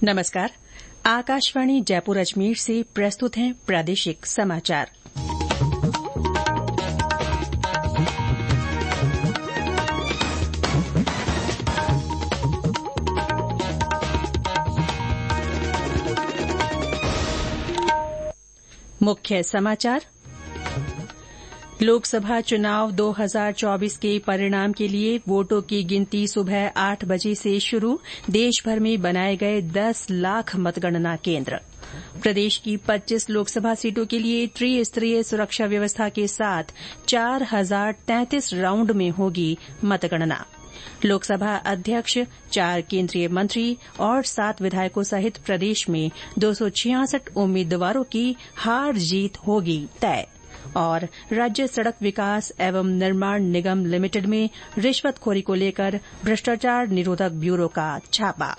नमस्कार। आकाशवाणी जयपुर अजमेर से प्रस्तुत हैं प्रादेशिक समाचार। मुख्य समाचार। लोकसभा चुनाव 2024 के परिणाम के लिए वोटों की गिनती सुबह 8 बजे से शुरू। देश भर में बनाए गए 10 लाख मतगणना केंद्र। प्रदेश की 25 लोकसभा सीटों के लिए त्रिस्तरीय सुरक्षा व्यवस्था के साथ 4033 राउंड में होगी मतगणना। लोकसभा अध्यक्ष, 4 केंद्रीय मंत्री और 7 विधायकों सहित प्रदेश में 266 उम्मीदवारों की हार जीत होगी तय। और राज्य सड़क विकास एवं निर्माण निगम लिमिटेड में रिश्वतखोरी को लेकर भ्रष्टाचार निरोधक ब्यूरो का छापा।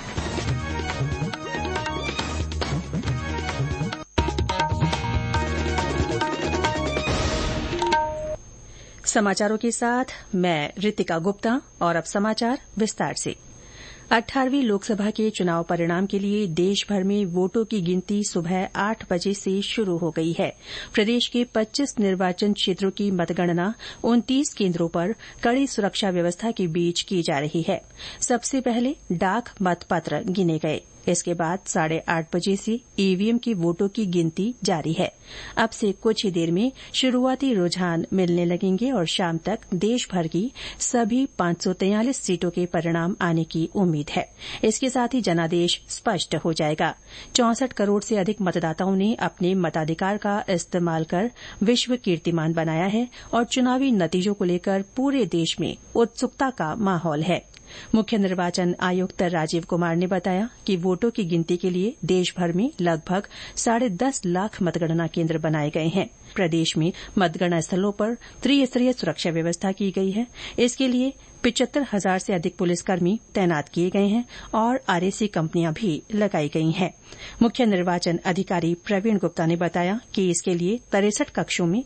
समाचारों के साथ मैं रितिका गुप्ता और अब समाचार विस्तार से। 18वीं लोकसभा के चुनाव परिणाम के लिए देश भर में वोटों की गिनती सुबह 8 बजे से शुरू हो गई है। प्रदेश के 25 निर्वाचन क्षेत्रों की मतगणना 29 केंद्रों पर कड़ी सुरक्षा व्यवस्था के बीच की जा रही है। सबसे पहले डाक मतपत्र गिने गए। इसके बाद 8:30 बजे से ईवीएम की वोटों की गिनती जारी है। अब से कुछ ही देर में शुरुआती रुझान मिलने लगेंगे और शाम तक देश भर की सभी 543 सीटों के परिणाम आने की उम्मीद है। इसके साथ ही जनादेश स्पष्ट हो जाएगा। 64 करोड़ से अधिक मतदाताओं ने अपने मताधिकार का इस्तेमाल कर विश्व कीर्तिमान बनाया है और चुनावी नतीजों को लेकर पूरे देश में उत्सुकता का माहौल है। मुख्य निर्वाचन आयुक्त राजीव कुमार ने बताया कि वोटों की गिनती के लिए देश भर में लगभग 10.5 लाख मतगणना केंद्र बनाए गए हैं। प्रदेश में मतगणना स्थलों पर त्रिस्तरीय सुरक्षा व्यवस्था की गई है। इसके लिए 75,000 से अधिक पुलिसकर्मी तैनात किए गए हैं और आरएसी कंपनियां भी लगाई गई हैं। मुख्य निर्वाचन अधिकारी प्रवीण गुप्ता ने बताया कि इसके लिए 63 कक्षों में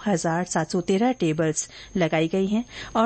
2,713 टेबल्स लगाई गई हैं और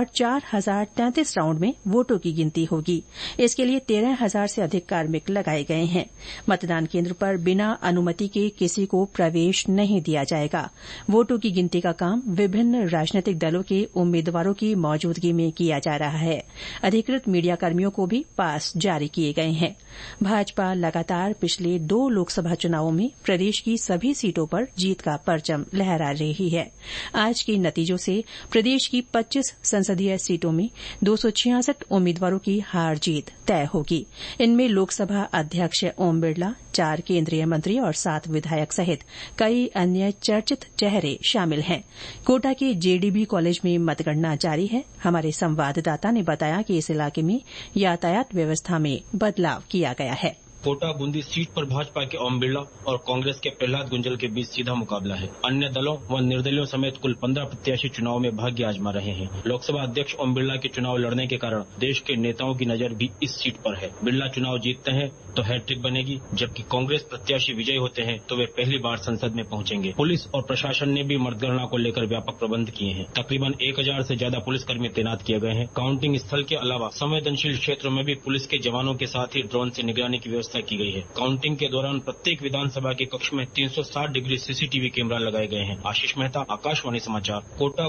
4,033 राउंड में वोटों की गिनती होगी। इसके लिए 13,000 से अधिक कार्मिक लगाए गए हैं। मतदान केंद्र पर बिना अनुमति के किसी को प्रवेश नहीं दिया जाएगा। वोटों की गिनती का काम विभिन्न राजनीतिक दलों के उम्मीदवारों की मौजूदगी में किया जा रहा है। अधिकृत मीडिया कर्मियों को भी पास जारी किए गए हैं। भाजपा लगातार पिछले 2 लोकसभा चुनावों में प्रदेश की सभी सीटों पर जीत का परचम लहरा रही है। आज के नतीजों से प्रदेश की 25 संसदीय सीटों में 266 उम्मीदवारों की हार जीत तय होगी। इनमें लोकसभा अध्यक्ष ओम बिरला, 4 केंद्रीय मंत्री और 7 विधायक सहित कई अन्य चर्चित चेहरे शामिल हैं। कोटा के जेडीबी कॉलेज में मतगणना जारी है। हमारे संवाददाता ने बताया कि इस इलाके में यातायात व्यवस्था में बदलाव किया गया है। कोटा बूंदी सीट पर भाजपा के ओम बिरला और कांग्रेस के प्रहलाद गुंजल के बीच सीधा मुकाबला है। अन्य दलों व निर्दलीयों समेत कुल 15 प्रत्याशी चुनाव में भाग्य आजमा रहे हैं। लोकसभा अध्यक्ष ओम बिरला के चुनाव लड़ने के कारण देश के नेताओं की नजर भी इस सीट पर है। बिरला चुनाव जीतते हैं तो हैट्रिक बनेगी, जबकि कांग्रेस प्रत्याशी विजयी होते हैं तो वे पहली बार संसद में पहुंचेंगे। पुलिस और प्रशासन ने भी मतगणना को लेकर व्यापक प्रबंध किए हैं। तकरीबन 1000 से ज्यादा पुलिसकर्मी तैनात किए गए हैं। काउंटिंग स्थल के अलावा संवेदनशील क्षेत्रों में भी पुलिस के जवानों के साथ ही ड्रोन से निगरानी की व्यवस्था की गई है। काउंटिंग के दौरान प्रत्येक विधानसभा के कक्ष में 360 डिग्री सीसीटीवी कैमरा लगाए गए हैं। आशीष मेहता, आकाशवाणी समाचार, कोटा।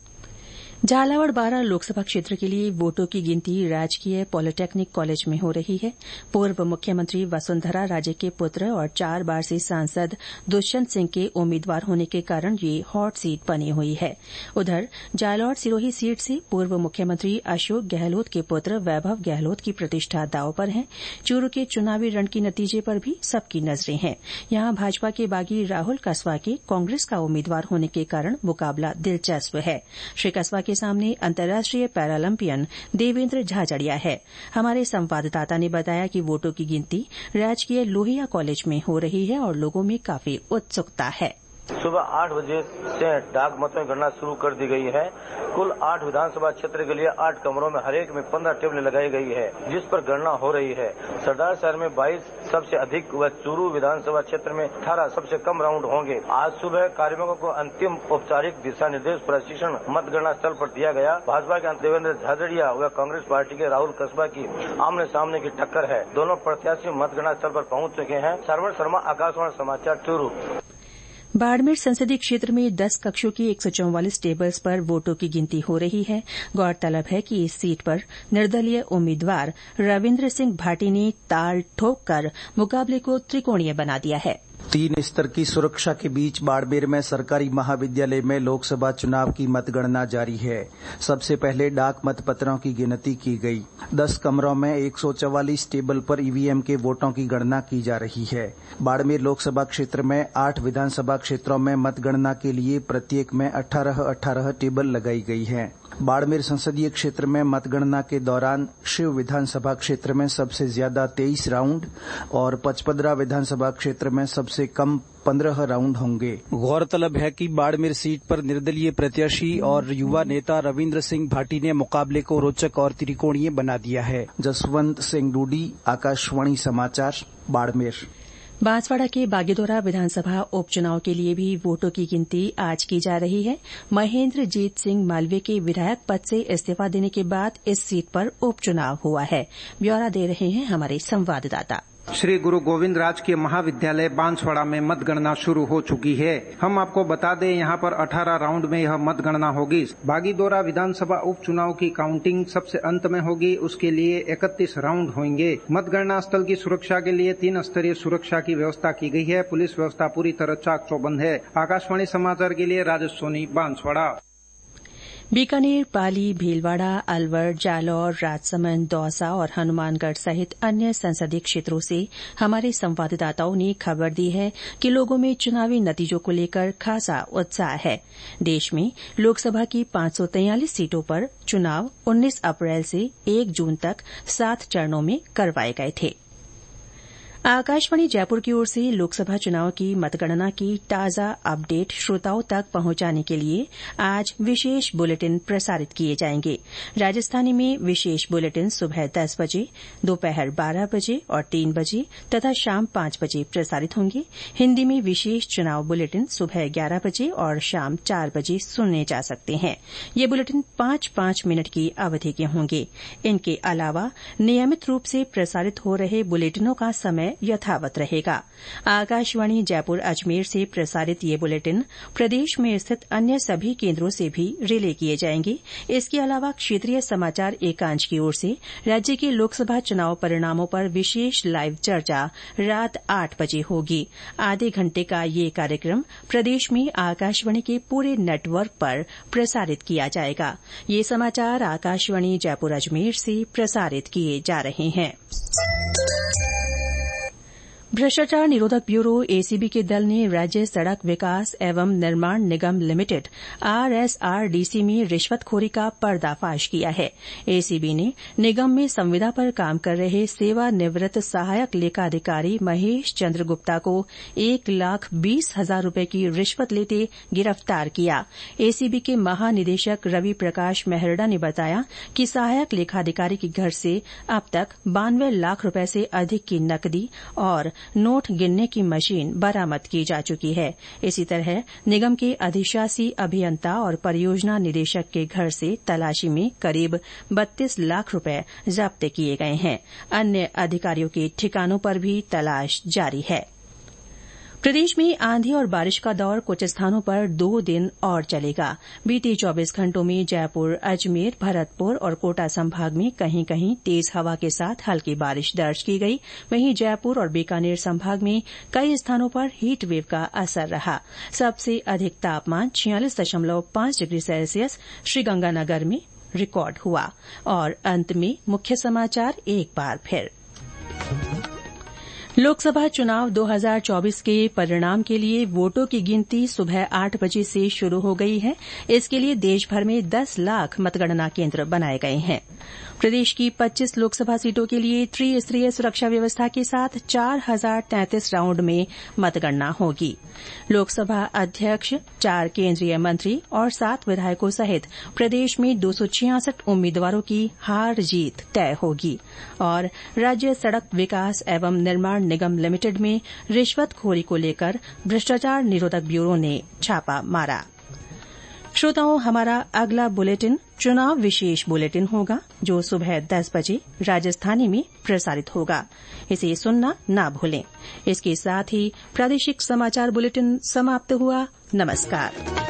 झालावाड़ बारां लोकसभा क्षेत्र के लिए वोटों की गिनती राजकीय पॉलिटेक्निक कॉलेज में हो रही है। पूर्व मुख्यमंत्री वसुंधरा राजे के पुत्र और 4 बार से सांसद दुष्यंत सिंह के उम्मीदवार होने के कारण ये हॉट सीट बनी हुई है। उधर जालौर सिरोही सीट से पूर्व मुख्यमंत्री अशोक गहलोत के पुत्र वैभव गहलोत की प्रतिष्ठा दांव पर है। चूरू के चुनावी रण के नतीजे पर भी सबकी नजरें हैं। यहां भाजपा के बागी राहुल कस्वा के कांग्रेस का उम्मीदवार होने के कारण मुकाबला दिलचस्प है। श्री कस्वा के सामने अंतर्राष्ट्रीय पैरालंपियन देवेंद्र झाझड़िया है। हमारे संवाददाता ने बताया कि वोटों की गिनती राजकीय लोहिया कॉलेज में हो रही है और लोगों में काफी उत्सुकता है। सुबह 8 बजे से डाक मतों की गणना शुरू कर दी गई है। कुल 8 विधानसभा क्षेत्र के लिए 8 कमरों में हर एक में 15 टेबलें लगाई गई है, जिस पर गणना हो रही है। सरदार शहर में 22 सबसे अधिक व चूरू विधानसभा क्षेत्र में 18 सबसे कम राउंड होंगे। आज सुबह कार्मिकों को अंतिम औपचारिक दिशा निर्देश प्रशिक्षण मतगणना स्थल पर दिया गया। भाजपा के देवेंद्र झाझड़िया व कांग्रेस पार्टी के राहुल कसबा की आमने सामने की टक्कर है। दोनों प्रत्याशी मतगणना स्थल पर पहुंच चुके हैं। सरवर शर्मा, आकाशवाणी समाचार, चूरू। बाड़मेर संसदीय क्षेत्र में 10 कक्षों की 144 टेबल्स पर वोटों की गिनती हो रही है। गौरतलब है कि इस सीट पर निर्दलीय उम्मीदवार रविन्द्र सिंह भाटी ने ताल ठोककर मुकाबले को त्रिकोणीय बना दिया है। 3 स्तर की सुरक्षा के बीच बाड़मेर में सरकारी महाविद्यालय में लोकसभा चुनाव की मतगणना जारी है। सबसे पहले डाक मतपत्रों की गिनती की गई। 10 कमरों में 144 टेबल पर ईवीएम के वोटों की गणना की जा रही है। बाड़मेर लोकसभा क्षेत्र में 8 विधानसभा क्षेत्रों में मतगणना के लिए प्रत्येक में 18 टेबल लगाई गई है। बाड़मेर संसदीय क्षेत्र में मतगणना के दौरान शिव विधानसभा क्षेत्र में सबसे ज्यादा 23 राउंड और पचपदरा विधानसभा क्षेत्र में सबसे कम 15 राउंड होंगे। गौरतलब है कि बाड़मेर सीट पर निर्दलीय प्रत्याशी और युवा नेता रविन्द्र सिंह भाटी ने मुकाबले को रोचक और त्रिकोणीय बना दिया है। जसवंत सिंह डूडी, आकाशवाणी समाचार, बाड़मेर। बांसवाड़ा के बागीदोरा विधानसभा उपचुनाव के लिए भी वोटों की गिनती आज की जा रही है। महेन्द्र जीत सिंह मालवीय के विधायक पद से इस्तीफा देने के बाद इस सीट पर उपचुनाव हुआ है। ब्यौरा दे रहे हैं हमारे संवाददाता। श्री गुरु गोविंद राजकीय महाविद्यालय बांसवाड़ा में मतगणना शुरू हो चुकी है। हम आपको बता दें, यहाँ पर 18 राउंड में यह मतगणना होगी। बागीदोरा विधानसभा उपचुनाव की काउंटिंग सबसे अंत में होगी। उसके लिए 31 राउंड होंगे। मतगणना स्थल की सुरक्षा के लिए 3 स्तरीय सुरक्षा की व्यवस्था की गई है। पुलिस व्यवस्था पूरी तरह चाक चौबंद है। आकाशवाणी समाचार के लिए राजेश सोनी, बांसवाड़ा। बीकानेर, पाली, भीलवाड़ा, अलवर, जालौर, राजसमंद, दौसा और हनुमानगढ़ सहित अन्य संसदीय क्षेत्रों से हमारे संवाददाताओं ने खबर दी है कि लोगों में चुनावी नतीजों को लेकर खासा उत्साह है। देश में लोकसभा की 543 सीटों पर चुनाव 19 अप्रैल से 1 जून तक 7 चरणों में करवाए गए थे। आकाशवाणी जयपुर की ओर से लोकसभा चुनाव की मतगणना की ताजा अपडेट श्रोताओं तक पहुंचाने के लिए आज विशेष बुलेटिन प्रसारित किए जाएंगे। राजस्थानी में विशेष बुलेटिन सुबह 10 बजे, दोपहर 12 बजे और 3 बजे तथा शाम 5 बजे प्रसारित होंगे। हिन्दी में विशेष चुनाव बुलेटिन सुबह 11 बजे और शाम 4 बजे सुने जा सकते हैं। ये बुलेटिन 5-5 मिनट की अवधि के होंगे। इनके अलावा नियमित रूप से प्रसारित हो रहे बुलेटिनों का समय यथावत रहेगा। आकाशवाणी जयपुर अजमेर से प्रसारित ये बुलेटिन प्रदेश में स्थित अन्य सभी केन्द्रों से भी रिले किए जाएंगे। इसके अलावा क्षेत्रीय समाचार एकांश की ओर से राज्य के लोकसभा चुनाव परिणामों पर विशेष लाइव चर्चा रात 8 बजे होगी। आधे घंटे का ये कार्यक्रम प्रदेश में आकाशवाणी के पूरे नेटवर्क पर प्रसारित किया जाएगा। ये समाचार आकाशवाणी जयपुर अजमेर से प्रसारित किए जा रहे हैं। भ्रष्टाचार निरोधक ब्यूरो एसीबी के दल ने राज्य सड़क विकास एवं निर्माण निगम लिमिटेड आरएसआरडीसी में रिश्वतखोरी का पर्दाफाश किया है। एसीबी ने निगम में संविदा पर काम कर रहे सेवानिवृत्त सहायक लेखाधिकारी महेश चंद्र गुप्ता को 1,20,000 रूपये की रिश्वत लेते गिरफ्तार किया। एसीबी के महानिदेशक रवि प्रकाश मेहरडा ने बताया कि सहायक लेखाधिकारी के घर से अब तक 92 लाख रूपये से अधिक की नकदी और नोट गिनने की मशीन बरामद की जा चुकी है। इसी तरह निगम के अधिशासी अभियंता और परियोजना निदेशक के घर से तलाशी में करीब 32 लाख रूपये जब्त किए गए हैं। अन्य अधिकारियों के ठिकानों पर भी तलाश जारी है। प्रदेश में आंधी और बारिश का दौर कुछ स्थानों पर 2 दिन और चलेगा। बीते 24 घंटों में जयपुर, अजमेर, भरतपुर और कोटा संभाग में कहीं कहीं तेज हवा के साथ हल्की बारिश दर्ज की गई। वहीं जयपुर और बीकानेर संभाग में कई स्थानों पर हीट वेव का असर रहा। सबसे अधिक तापमान 46.5 डिग्री सेल्सियस श्रीगंगानगर में रिकॉर्ड हुआ। और अंत में मुख्य समाचार एक बार फिर। लोकसभा चुनाव 2024 के परिणाम के लिए वोटों की गिनती सुबह 8 बजे से शुरू हो गई है। इसके लिए देशभर में 10 लाख मतगणना केन्द्र बनाए गए हैं। प्रदेश की 25 लोकसभा सीटों के लिए त्रिस्तरीय सुरक्षा व्यवस्था के साथ 4033 राउंड में मतगणना होगी। लोकसभा अध्यक्ष, 4 केंद्रीय मंत्री और 7 विधायकों सहित प्रदेश में 266 उम्मीदवारों की हार जीत तय होगी। और राज्य सड़क विकास एवं निर्माण निगम लिमिटेड में रिश्वतखोरी को लेकर भ्रष्टाचार निरोधक ब्यूरो ने छापा मारा। श्रोताओं, हमारा अगला बुलेटिन चुनाव विशेष बुलेटिन होगा जो सुबह 10 बजे राजस्थानी में प्रसारित होगा। इसे सुनना ना भूलें। इसके साथ ही प्रादेशिक समाचार बुलेटिन समाप्त हुआ। नमस्कार।